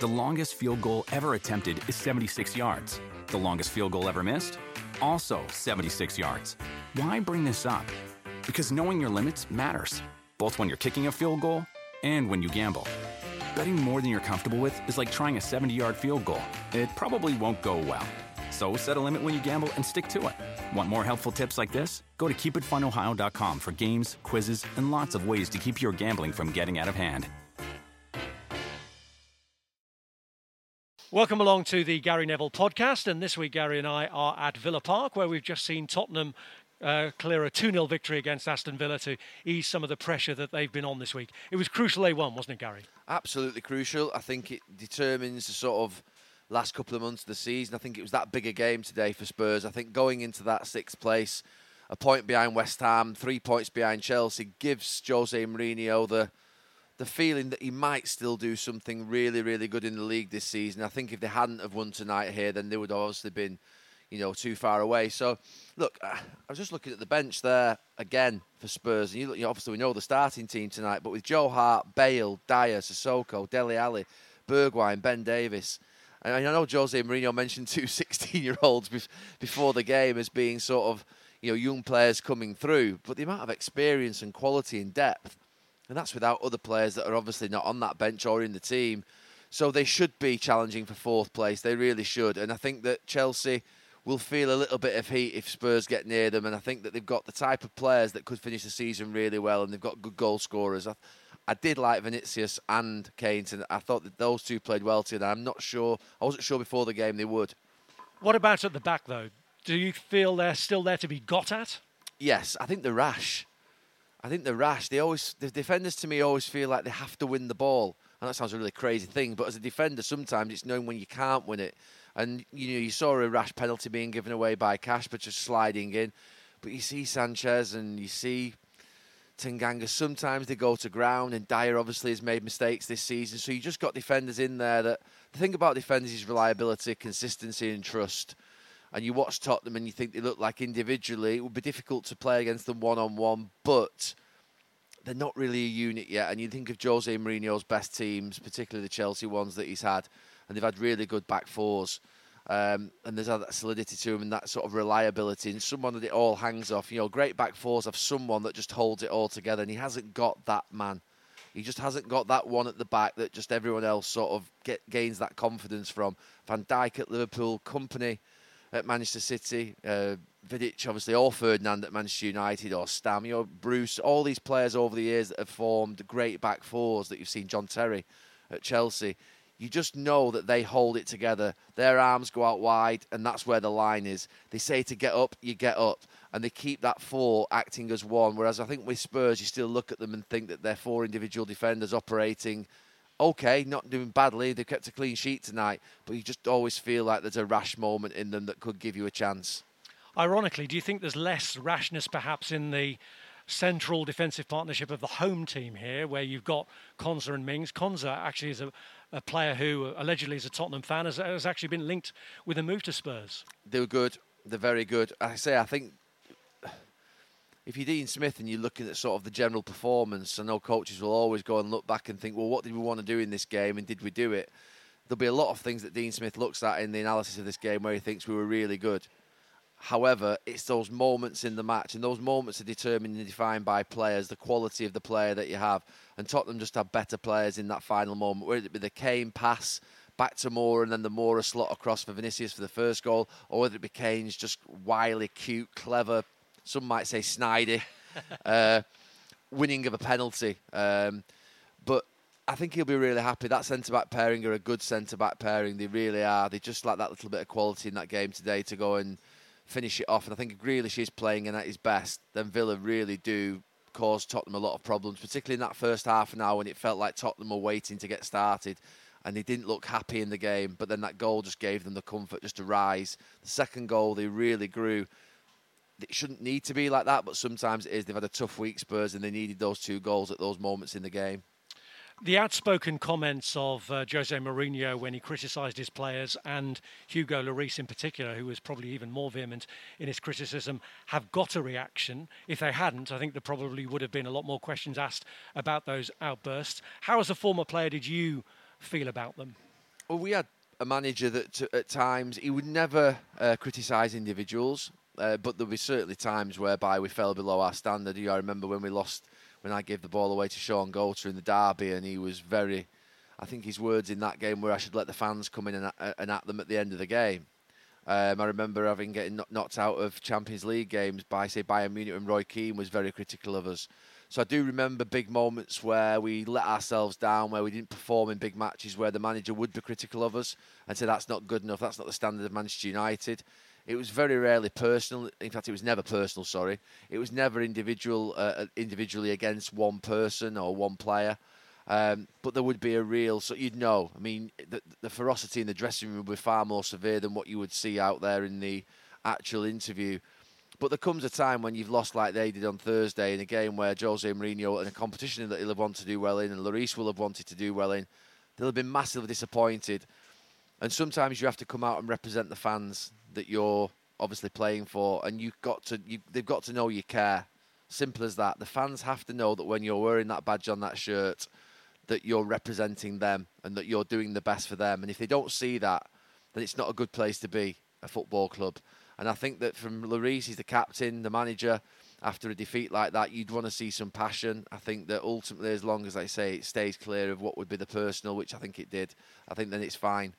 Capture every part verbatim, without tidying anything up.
The longest field goal ever attempted is seventy-six yards. The longest field goal ever missed? Also seventy-six yards. Why bring this up? Because knowing your limits matters, both when you're kicking a field goal and when you gamble. Betting more than you're comfortable with is like trying a seventy-yard field goal. It probably won't go well. So set a limit when you gamble and stick to it. Want more helpful tips like this? Go to keep it fun ohio dot com for games, quizzes, and lots of ways to keep your gambling from getting out of hand. Welcome along to the Gary Neville podcast, and this week Gary and I are at Villa Park, where we've just seen Tottenham uh, clear a two nil victory against Aston Villa to ease some of the pressure that they've been on this week. It was crucial they won, wasn't it, Gary? Absolutely crucial. I think it determines the sort of last couple of months of the season. I think it was that big a game today for Spurs. I think going into that sixth place, a point behind West Ham, three points behind Chelsea, gives Jose Mourinho the the feeling that he might still do something really, really good in the league this season. I think if they hadn't have won tonight here, then they would have obviously been, you know, too far away. So, look, I was just looking at the bench there again for Spurs. And you look, you know, obviously we know the starting team tonight, but with Joe Hart, Bale, Dyer, Sissoko, Dele Alli, Bergwijn, Ben Davies. And I know Jose Mourinho mentioned two sixteen-year-olds before the game as being sort of, you know, young players coming through. But the amount of experience and quality and depth, and that's without other players that are obviously not on that bench or in the team. So they should be challenging for fourth place. They really should. And I think that Chelsea will feel a little bit of heat if Spurs get near them. And I think that they've got the type of players that could finish the season really well, and they've got good goal scorers. I, I did like Vinicius and Kane, and I thought that those two played well together. I'm not sure. I wasn't sure before the game they would. What about at the back, though? Do you feel they're still there to be got at? Yes, I think they're rash. I think they're rash. They always, the defenders to me always feel like they have to win the ball. And that sounds a really crazy thing, but as a defender, sometimes it's knowing when you can't win it. And you know, you saw a rash penalty being given away by Cash, but just sliding in. But you see Sanchez and you see Tanganga. Sometimes they go to ground, and Dyer obviously has made mistakes this season. So you just got defenders in there that the thing about defenders is reliability, consistency, and trust. And you watch Tottenham and you think they look like individually, it would be difficult to play against them one-on-one, but they're not really a unit yet. And you think of Jose Mourinho's best teams, particularly the Chelsea ones that he's had, and they've had really good back fours. Um, and there's that solidity to them and that sort of reliability, and someone that it all hangs off. You know, great back fours have someone that just holds it all together, and he hasn't got that man. He just hasn't got that one at the back that just everyone else sort of get, gains that confidence from. Van Dijk at Liverpool, Kompany at Manchester City, uh, Vidic, obviously, or Ferdinand at Manchester United, or Stam, you know, Bruce, all these players over the years that have formed great back fours that you've seen, John Terry at Chelsea. You just know that they hold it together. Their arms go out wide, and that's where the line is. They say to get up, you get up, and they keep that four acting as one, whereas I think with Spurs, you still look at them and think that they're four individual defenders operating okay, not doing badly. They kept a clean sheet tonight, but you just always feel like there's a rash moment in them that could give you a chance. Ironically, do you think there's less rashness perhaps in the central defensive partnership of the home team here, where you've got Konsa and Mings? Konsa actually is a, a player who allegedly is a Tottenham fan, has, has actually been linked with a move to Spurs. They were good. They're very good. I say, I think if you're Dean Smith and you're looking at sort of the general performance, I know coaches will always go and look back and think, well, what did we want to do in this game and did we do it? There'll be a lot of things that Dean Smith looks at in the analysis of this game where he thinks we were really good. However, it's those moments in the match, and those moments are determined and defined by players, the quality of the player that you have. And Tottenham just have better players in that final moment, whether it be the Kane pass back to Moura and then the Moura slot across for Vinicius for the first goal, or whether it be Kane's just wily, cute, clever, some might say snidey, uh, winning of a penalty. Um, but I think he'll be really happy. That centre-back pairing are a good centre-back pairing. They really are. They just like that little bit of quality in that game today to go and finish it off. And I think if Grealish is playing and at his best, then Villa really do cause Tottenham a lot of problems, particularly in that first half an hour when it felt like Tottenham were waiting to get started and they didn't look happy in the game. But then that goal just gave them the comfort just to rise. The second goal, they really grew. It shouldn't need to be like that, but sometimes it is. They've had a tough week, Spurs, and they needed those two goals at those moments in the game. The outspoken comments of uh, Jose Mourinho when he criticised his players, and Hugo Lloris in particular, who was probably even more vehement in his criticism, have got a reaction. If they hadn't, I think there probably would have been a lot more questions asked about those outbursts. How, as a former player, did you feel about them? Well, we had a manager that t- at times he would never uh, criticise individuals, uh, but there'll be certainly times whereby we fell below our standard. You know, I remember when we lost, when I gave the ball away to Sean Goater in the derby, and he was very, I think his words in that game were, I should let the fans come in and, uh, and at them at the end of the game. Um, I remember having getting knocked out of Champions League games by, say, Bayern Munich, and Roy Keane was very critical of us. So I do remember big moments where we let ourselves down, where we didn't perform in big matches, where the manager would be critical of us and say that's not good enough, that's not the standard of Manchester United. It was very rarely personal. In fact, it was never personal, sorry. It was never individual, uh, individually against one person or one player. Um, but there would be a real, so you'd know, I mean, the, the ferocity in the dressing room would be far more severe than what you would see out there in the actual interview. But there comes a time when you've lost like they did on Thursday in a game where Jose Mourinho, in a competition that he'll have wanted to do well in, and Lloris will have wanted to do well in, they'll have been massively disappointed. And sometimes you have to come out and represent the fans that you're obviously playing for, and you've got to, you, they've got to know you care. Simple as that. The fans have to know that when you're wearing that badge on that shirt, that you're representing them and that you're doing the best for them. And if they don't see that, then it's not a good place to be, a football club. And I think that from Lloris, he's the captain, the manager, after a defeat like that, you'd want to see some passion. I think that ultimately, as long as, I say, it stays clear of what would be the personal, which I think it did, I think then it's fine.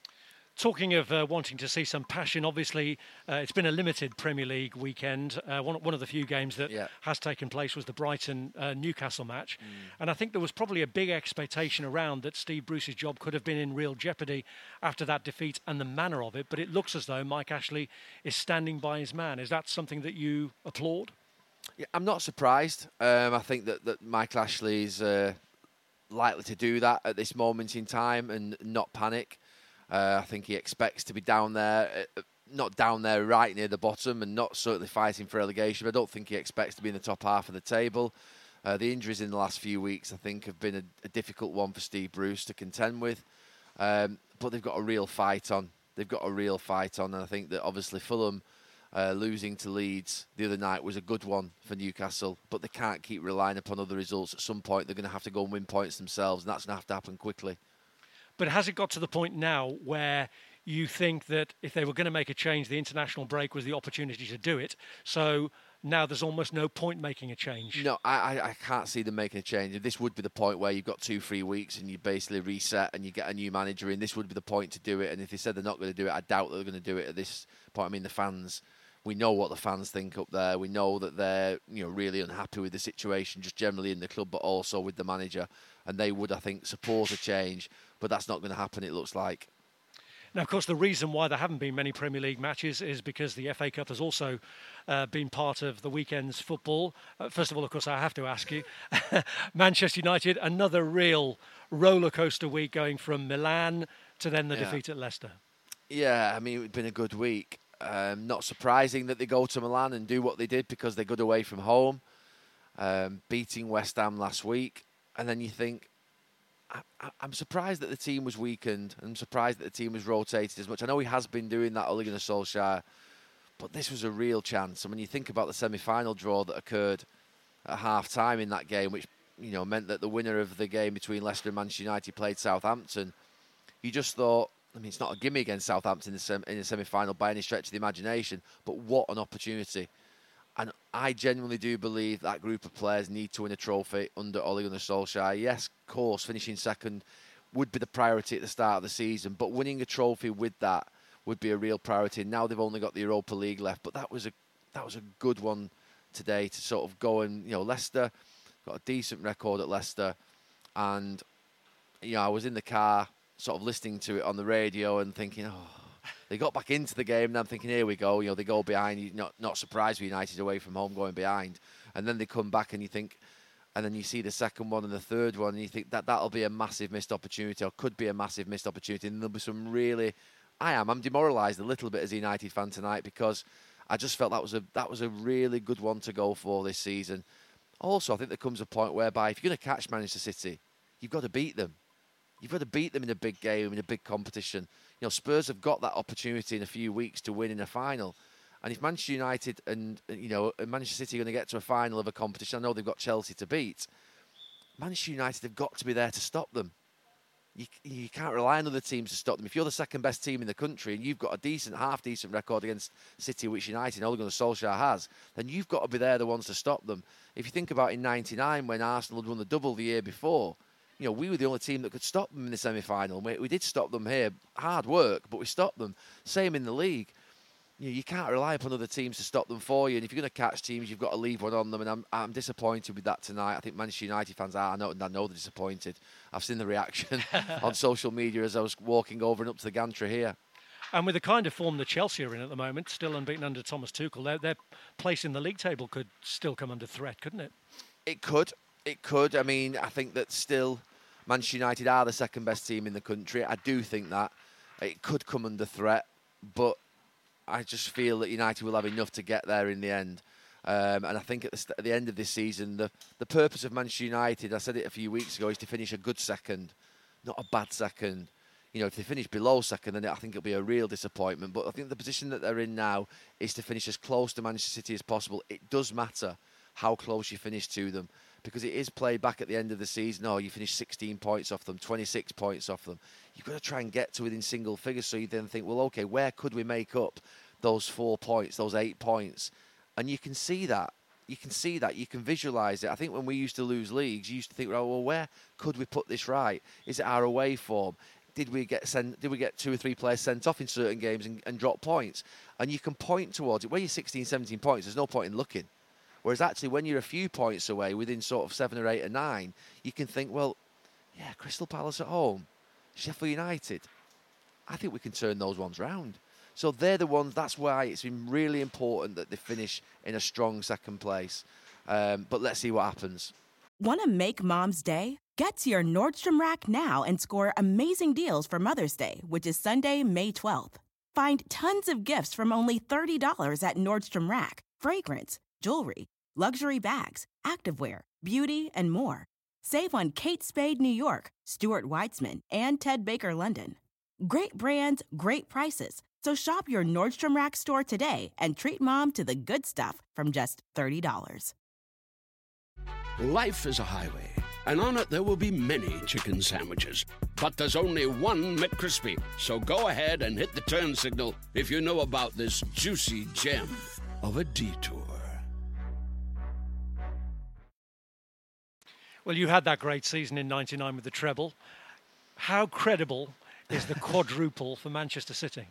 Talking of uh, wanting to see some passion, obviously uh, it's been a limited Premier League weekend. Uh, one, one of the few games that yeah. has taken place was the Brighton-Newcastle uh, match. Mm. And I think there was probably a big expectation around that Steve Bruce's job could have been in real jeopardy after that defeat and the manner of it. But it looks as though Mike Ashley is standing by his man. Is that something that you applaud? Yeah, I'm not surprised. Um, I think that, that Mike Ashley is uh, likely to do that at this moment in time and not panic. Uh, I think he expects to be down there, uh, not down there right near the bottom and not certainly fighting for relegation. But I don't think he expects to be in the top half of the table. Uh, the injuries in the last few weeks, I think, have been a, a difficult one for Steve Bruce to contend with. Um, but they've got a real fight on. They've got a real fight on. And I think that obviously Fulham uh, losing to Leeds the other night was a good one for Newcastle. But they can't keep relying upon other results. At some point, they're going to have to go and win points themselves. And that's going to have to happen quickly. But has it got to the point now where you think that if they were going to make a change, the international break was the opportunity to do it? So now there's almost no point making a change. No, I, I can't see them making a change. This would be the point where you've got two, three weeks and you basically reset and you get a new manager in. This would be the point to do it. And if they said they're not going to do it, I doubt that they're going to do it at this point. I mean, the fans, we know what the fans think up there. We know that they're, you know, really unhappy with the situation, just generally in the club, but also with the manager. And they would, I think, support a change. But that's not going to happen, it looks like. Now, of course, the reason why there haven't been many Premier League matches is because the F A Cup has also uh, been part of the weekend's football. Uh, first of all, of course, I have to ask you, Manchester United, another real roller coaster week going from Milan to then the yeah. defeat at Leicester. Yeah, I mean, it's been a good week. Um, not surprising that they go to Milan and do what they did because they're good away from home, um, beating West Ham last week. And then you think, I, I'm surprised that the team was weakened. I'm surprised that the team was rotated as much. I know he has been doing that, Ole Gunnar Solskjaer, but this was a real chance. And when you think about the semi-final draw that occurred at half-time in that game, which you know meant that the winner of the game between Leicester and Manchester United played Southampton, you just thought, I mean, it's not a gimme against Southampton in the, sem- in the semi-final by any stretch of the imagination, but what an opportunity. And I genuinely do believe that group of players need to win a trophy under Ole Gunnar Solskjaer. Yes, of course, finishing second would be the priority at the start of the season, but winning a trophy with that would be a real priority. Now they've only got the Europa League left, but that was a that was a good one today to sort of go and, you know, Leicester got a decent record at Leicester, and you know, I was in the car sort of listening to it on the radio and thinking, oh, they got back into the game, and I'm thinking, here we go. You know, they go behind. You're not not surprised with United away from home going behind, and then they come back, and you think, and then you see the second one and the third one, and you think that that'll be a massive missed opportunity, or could be a massive missed opportunity. And there'll be some really, I am, I'm demoralised a little bit as a United fan tonight because I just felt that was a that was a really good one to go for this season. Also, I think there comes a point whereby if you're going to catch Manchester City, you've got to beat them. You've got to beat them in a big game, in a big competition. You know, Spurs have got that opportunity in a few weeks to win in a final. And if Manchester United and, you know, Manchester City are going to get to a final of a competition, I know they've got Chelsea to beat. Manchester United have got to be there to stop them. You, you can't rely on other teams to stop them. If you're the second best team in the country and you've got a decent, half-decent record against City, which United, Ole Gunnar Solskjaer has, then you've got to be there the ones to stop them. If you think about in ninety-nine when Arsenal had won the double the year before, you know, we were the only team that could stop them in the semi-final. We, we did stop them here. Hard work, but we stopped them. Same in the league. You know, you can't rely upon other teams to stop them for you. And if you're going to catch teams, you've got to leave one on them. And I'm, I'm disappointed with that tonight. I think Manchester United fans are. I know, I know they're disappointed. I've seen the reaction on social media as I was walking over and up to the gantry here. And with the kind of form that Chelsea are in at the moment, still unbeaten under Thomas Tuchel, their, their place in the league table could still come under threat, couldn't it? It could. It could. I mean, I think that still Manchester United are the second best team in the country. I do think that it could come under threat, but I just feel that United will have enough to get there in the end. Um, and I think at the, st- at the end of this season, the, the purpose of Manchester United, I said it a few weeks ago, is to finish a good second, not a bad second. You know, if they finish below second, then I think it'll be a real disappointment. But I think the position that they're in now is to finish as close to Manchester City as possible. It does matter how close you finish to them, because it is played back at the end of the season. Oh, you finish sixteen points off them, twenty-six points off them. You've got to try and get to within single figures, so you then think, well, OK, where could we make up those four points, those eight points? And you can see that. You can see that. You can visualise it. I think when we used to lose leagues, you used to think, oh, well, where could we put this right? Is it our away form? Did we get sent, did we get two or three players sent off in certain games and, and drop points? And you can point towards it. When you're sixteen, seventeen points, there's no point in looking. Whereas actually when you're a few points away, within sort of seven or eight or nine, you can think, well, yeah, Crystal Palace at home, Sheffield United, I think we can turn those ones round. So they're the ones, that's why it's been really important that they finish in a strong second place. Um, but let's see what happens. Want to make Mom's Day? Get to your Nordstrom Rack now and score amazing deals for Mother's Day, which is Sunday, May twelfth. Find tons of gifts from only thirty dollars at Nordstrom Rack. Fragrance, jewelry, luxury bags, activewear, beauty, and more. Save on Kate Spade New York, Stuart Weitzman, and Ted Baker London. Great brands, great prices. So shop your Nordstrom Rack store today and treat Mom to the good stuff from just thirty dollars. Life is a highway, and on it there will be many chicken sandwiches. But there's only one McCrispy. So go ahead and hit the turn signal if you know about this juicy gem of a detour. Well, you had that great season in ninety-nine with the treble. How credible is the quadruple for Manchester City?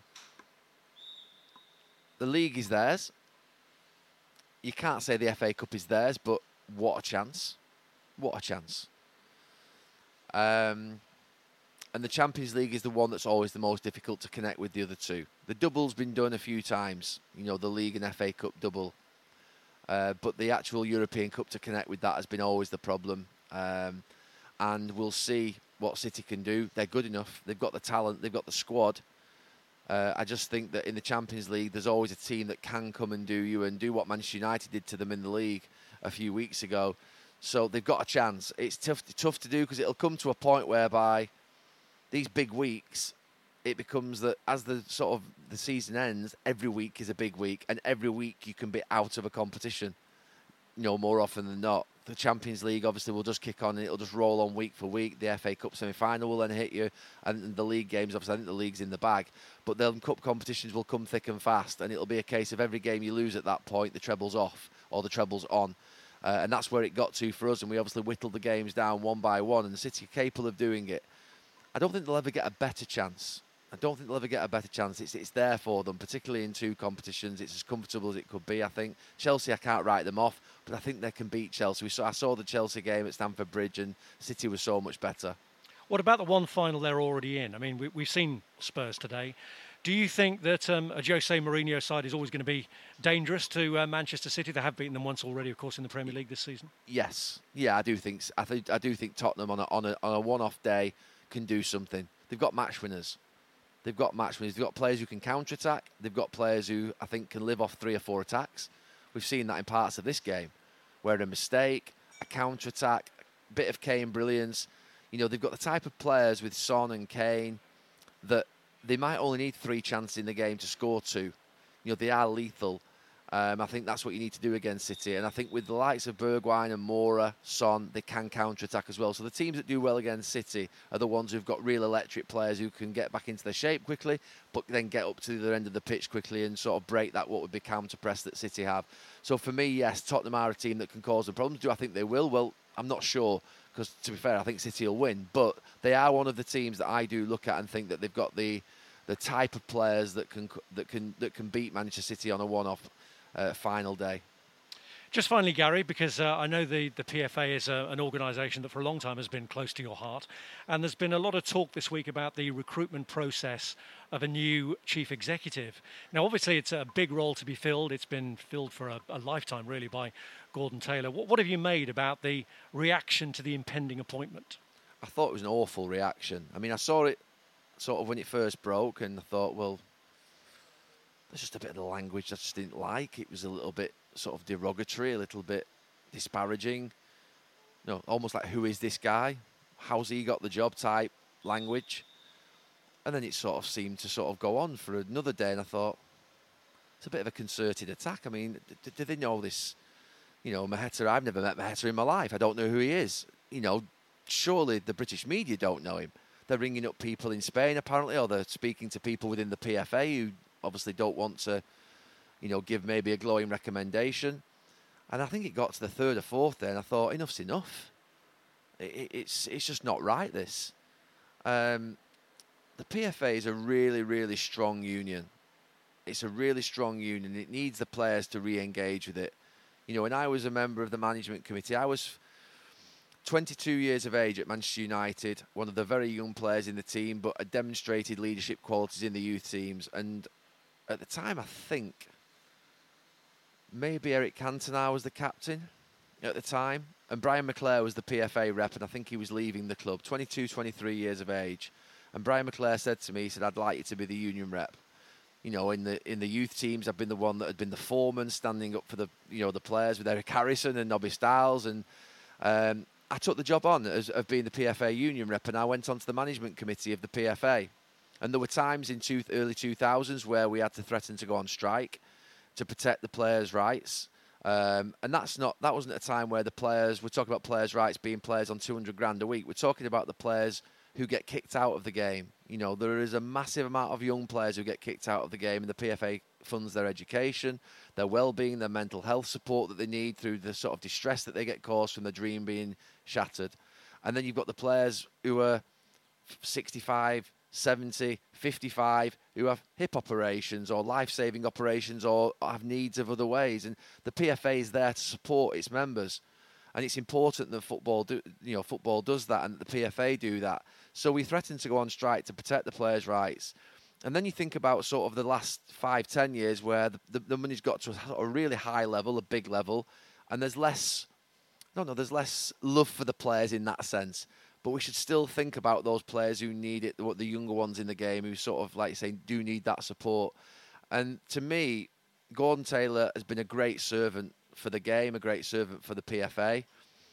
The league is theirs. You can't say the F A Cup is theirs, but what a chance. What a chance. Um, and the Champions League is the one that's always the most difficult to connect with the other two. The double's been done a few times, you know, the league and F A Cup double. Uh, but the actual European Cup to connect with that has been always the problem. Um, and we'll see what City can do. They're good enough. They've got the talent. They've got the squad. Uh, I just think that in the Champions League, there's always a team that can come and do you and do what Manchester United did to them in the league a few weeks ago. So they've got a chance. It's tough, tough to do because it'll come to a point whereby these big weeks, it becomes that as the sort of the season ends, every week is a big week, and every week you can be out of a competition. You know, more often than not. The Champions League obviously will just kick on and it'll just roll on week for week. The F A Cup semi-final will then hit you, and the league games, obviously I think the league's in the bag, but the cup competitions will come thick and fast, and it'll be a case of every game you lose at that point, the treble's off or the treble's on. Uh, and that's where it got to for us, and we obviously whittled the games down one by one, and the City are capable of doing it. I don't think they'll ever get a better chance. I don't think they'll ever get a better chance. It's it's there for them, particularly in two competitions. It's as comfortable as it could be, I think. Chelsea, I can't write them off, but I think they can beat Chelsea. We saw, I saw the Chelsea game at Stamford Bridge, and City was so much better. What about the one final they're already in? I mean, we, we've seen Spurs today. Do you think that um, a Jose Mourinho side is always going to be dangerous to uh, Manchester City? They have beaten them once already, of course, in the Premier League this season. Yes, yeah, I do think. I think I do think Tottenham on a on a, on a one-off day can do something. They've got match winners. They've got match winners. They've got players who can counter-attack. They've got players who I think can live off three or four attacks. We've seen that in parts of this game, where a mistake, a counter-attack, a bit of Kane brilliance. You know, they've got the type of players with Son and Kane that they might only need three chances in the game to score two. You know, they are lethal. Um, I think that's what you need to do against City. And I think with the likes of Bergwijn and Moura, Son, they can counter-attack as well. So the teams that do well against City are the ones who've got real electric players who can get back into their shape quickly, but then get up to the other end of the pitch quickly and sort of break that what would be counter-press that City have. So for me, yes, Tottenham are a team that can cause them problems. Do I think they will? Well, I'm not sure, because to be fair, I think City will win. But they are one of the teams that I do look at and think that they've got the the type of players that can that can that can beat Manchester City on a one-off Uh, final day. Just finally, Gary, because uh, I know the, the P F A is a, an organisation that for a long time has been close to your heart, and there's been a lot of talk this week about the recruitment process of a new chief executive. Now, obviously, it's a big role to be filled. It's been filled for a, a lifetime, really, by Gordon Taylor. What, what have you made about the reaction to the impending appointment? I thought it was an awful reaction. I mean, I saw it sort of when it first broke, and I thought, well, there's just a bit of the language I just didn't like. It was a little bit sort of derogatory, a little bit disparaging. You know, almost like, who is this guy? How's he got the job type language? And then it sort of seemed to sort of go on for another day, and I thought, it's a bit of a concerted attack. I mean, do, do they know this? You know, Maheta, I've never met Maheta in my life. I don't know who he is. You know, surely the British media don't know him. They're ringing up people in Spain, apparently, or they're speaking to people within the P F A who obviously don't want to, you know, give maybe a glowing recommendation. And I think it got to the third or fourth day, and I thought, enough's enough. It, it's it's just not right, this. Um, the P F A is a really, really strong union. It's a really strong union. It needs the players to re-engage with it. You know, when I was a member of the management committee, I was twenty-two years of age at Manchester United, one of the very young players in the team, but had demonstrated leadership qualities in the youth teams. And at the time, I think maybe Eric Cantona was the captain at the time, and Brian McClare was the P F A rep, and I think he was leaving the club, twenty-two, twenty-three years of age. And Brian McClare said to me, he said, I'd like you to be the union rep. You know, in the in the youth teams, I've been the one that had been the foreman, standing up for the you know the players with Eric Harrison and Nobby Stiles, and um, I took the job on as of being the P F A union rep, and I went onto the management committee of the P F A. And there were times in two, early two thousands where we had to threaten to go on strike to protect the players' rights. Um, and that's not that wasn't a time where the players, we're talking about players' rights being players on two hundred grand a week. We're talking about the players who get kicked out of the game. You know, there is a massive amount of young players who get kicked out of the game, and the P F A funds their education, their well-being, their mental health support that they need through the sort of distress that they get caused from their dream being shattered. And then you've got the players who are sixty-five, seventy, fifty-five, who have hip operations or life-saving operations or have needs of other ways. And the P F A is there to support its members. And it's important that football, do, you know, football does that, and the P F A do that. So we threaten to go on strike to protect the players' rights. And then you think about sort of the last five, ten years where the, the, the money's got to a really high level, a big level, and there's less, I don't know, there's less love for the players in that sense. But we should still think about those players who need it, the younger ones in the game who sort of, like you say, do need that support. And to me, Gordon Taylor has been a great servant for the game, a great servant for the P F A.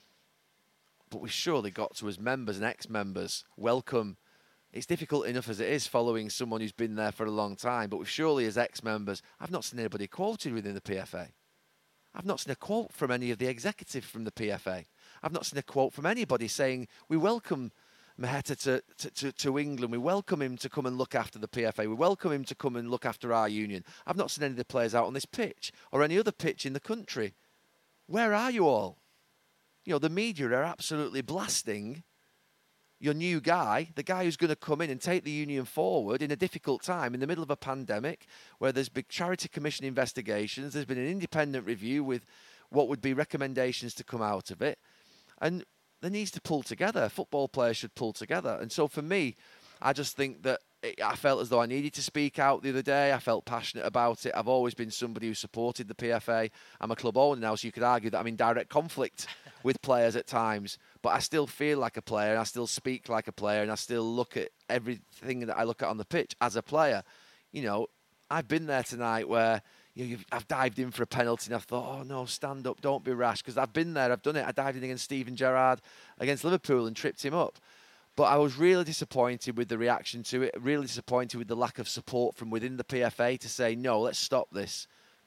But we've surely got to, as members and ex-members, welcome. It's difficult enough as it is following someone who's been there for a long time, but we've surely, as ex-members, I've not seen anybody quoted within the P F A. I've not seen a quote from any of the executive from the P F A. I've not seen a quote from anybody saying, we welcome Maheta to, to, to, to England. We welcome him to come and look after the P F A. We welcome him to come and look after our union. I've not seen any of the players out on this pitch or any other pitch in the country. Where are you all? You know, the media are absolutely blasting your new guy, the guy who's going to come in and take the union forward in a difficult time, in the middle of a pandemic, where there's big Charity Commission investigations, there's been an independent review with what would be recommendations to come out of it. And there needs to pull together. Football players should pull together. And so for me, I just think that it, I felt as though I needed to speak out the other day. I felt passionate about it. I've always been somebody who supported the P F A. I'm a club owner now, so you could argue that I'm in direct conflict with players at times. But I still feel like a player, and I still speak like a player, and I still look at everything that I look at on the pitch as a player. You know, I've been there tonight where you know, you've, I've dived in for a penalty and I've thought, oh no, stand up, don't be rash, because I've been there, I've done it. I dived in against Steven Gerrard against Liverpool and tripped him up. But I was really disappointed with the reaction to it, really disappointed with the lack of support from within the P F A to say, no, let's stop this.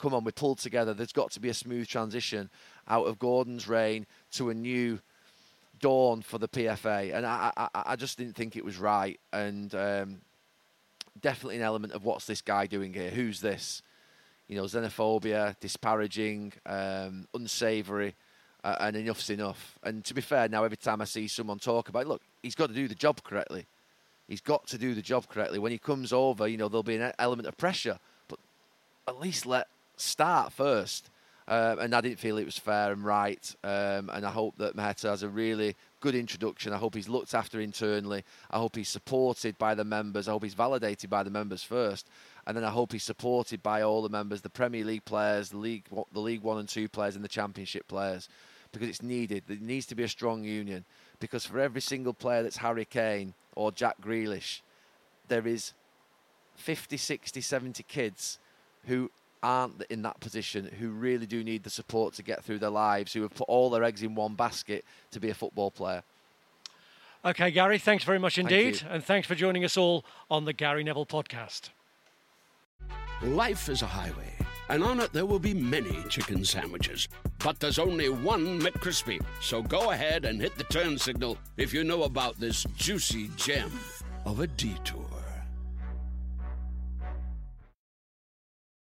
come on, we pulled together. There's got to be a smooth transition out of Gordon's reign to a new dawn for the P F A. And I, I, I just didn't think it was right. And um, definitely an element of what's this guy doing here? Who's this? You know, xenophobia, disparaging, um, unsavoury, uh, and enough's enough. And to be fair, now every time I see someone talk about it, look, he's got to do the job correctly. He's got to do the job correctly. When he comes over, you know, there'll be an element of pressure, but at least let start first. Um, and I didn't feel it was fair and right. Um, and I hope that Maheta has a really good introduction. I hope he's looked after internally. I hope he's supported by the members. I hope he's validated by the members first. And then I hope he's supported by all the members, the Premier League players, the League, the League One and Two players, and the Championship players, because it's needed. There needs to be a strong union. Because for every single player that's Harry Kane or Jack Grealish, there is fifty, sixty, seventy kids who aren't in that position, who really do need the support to get through their lives, who have put all their eggs in one basket to be a football player. Okay, Gary, thanks very much indeed. Thank and thanks for joining us all on the Gary Neville podcast. Life is a highway, and on it there will be many chicken sandwiches. But there's only one McCrispy. So go ahead and hit the turn signal if you know about this juicy gem of a detour.